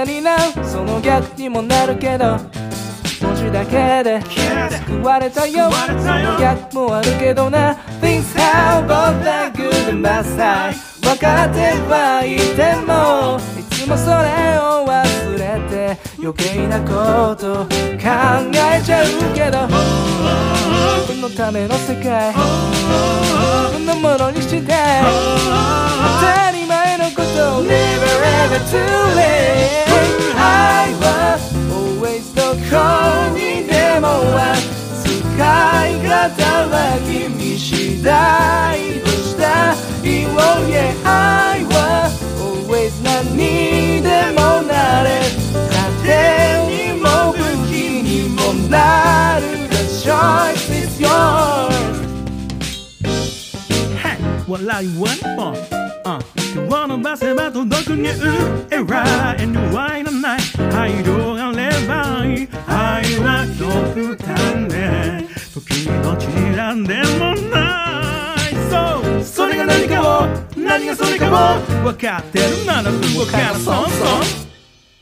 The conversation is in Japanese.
になる、その逆にもなるけど文字だけで救われたよ、その逆もあるけどな。 Things have both the good and bad side 分かってはいてもいつもそれを忘れて余計なこと考えちゃうけど、自分のための世界自分のものにして当たり前のことを Never ever too late 愛は always どこにでもある、使い方は君次第どうしたいを Yeah 愛は always 何にでもなれ、盾にも武器にもなる The choice is yours。 Hey, what I want for 今日伸ばせば届くニューエラー Anyway のない愛情があればいい、愛は極端で時にどちらでもない、そうそれが何かを何がそれかを分かってるなら動かそうそう